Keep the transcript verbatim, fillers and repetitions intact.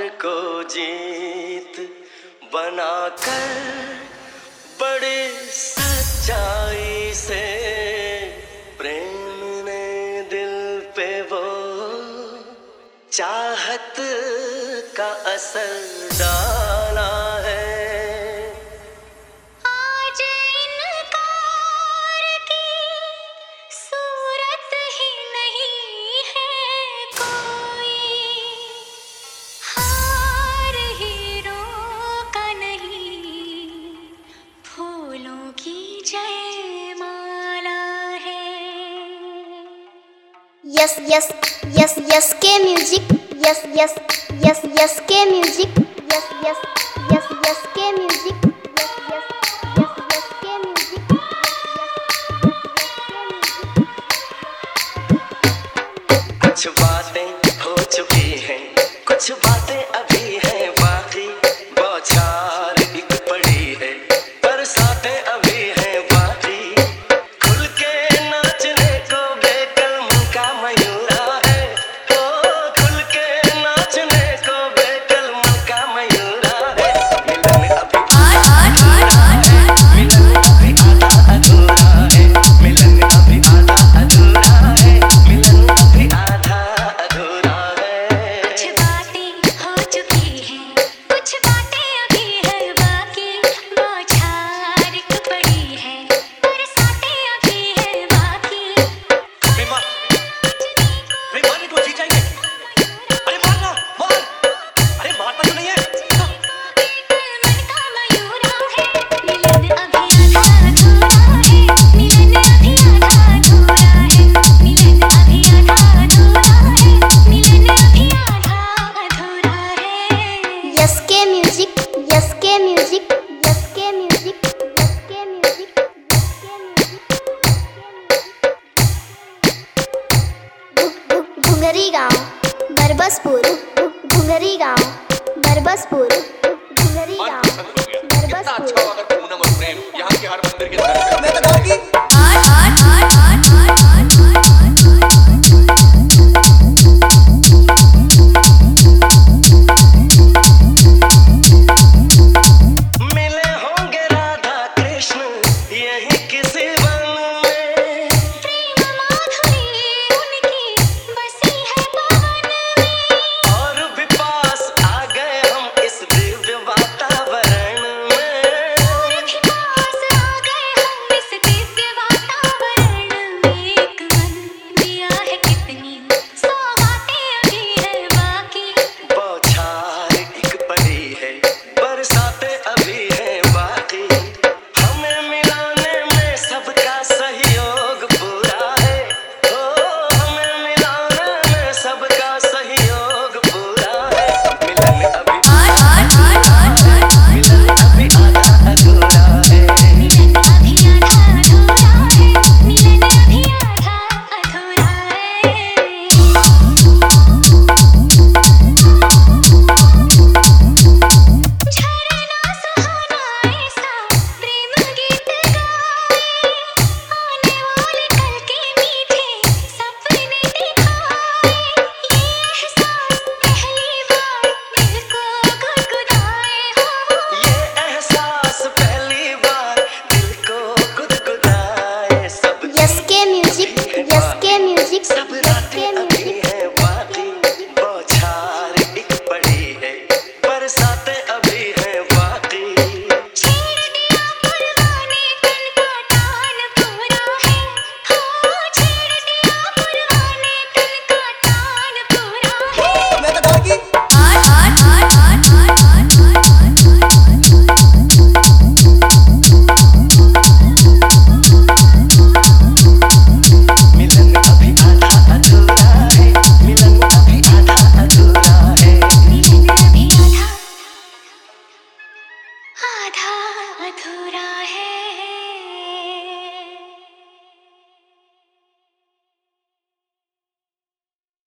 को जीत बनाकर बड़ी सच्चाई से प्रेम ने दिल पे वो चाहत का असर डाला है। आज इनकार की सूरत ही नहीं है कोई, हार हीरो का नहीं, फूलों की जयमाला है। S S S S K music, S S S S K music, S S S S K music, S S S S K music, कुछ बातें हो चुकी हैं, कुछ बातें अभी हैं बाकी, बौछार एक पड़ी है, बरसातें अभी हैं बाकी। खुल के नाचने को बेकल्म का मयूरा है, ओ खुल के नाचने को बेकल्म का मयूरा है। मिलन अभी मिलन अभी आधा अधूरा है, मिलन अभी आधा अधूरा है, मिलन अभी आधा अधूरा है। कुछ बातें हो चुकी हैं, कुछ बातें अभी है बाकी, बौछार एक पड़ी है, बरसातें अभी है बाकी। अरे मार, अरे मारने को जी जाएंगे। अरे मारना, मार, अरे मारता तो नहीं है। मन का मयूरा है, मिलन अभी आधा अधूरा है, मिलन अभी आधा अधूरा है, मिलन अभी आधा अधूरा है, मिलन अभी आधा अधूरा है। S K music, S K music, S K music, S K music, S K music. Ghungri गांव बरबसपुर, घुंगरी गांव बरबसपुर।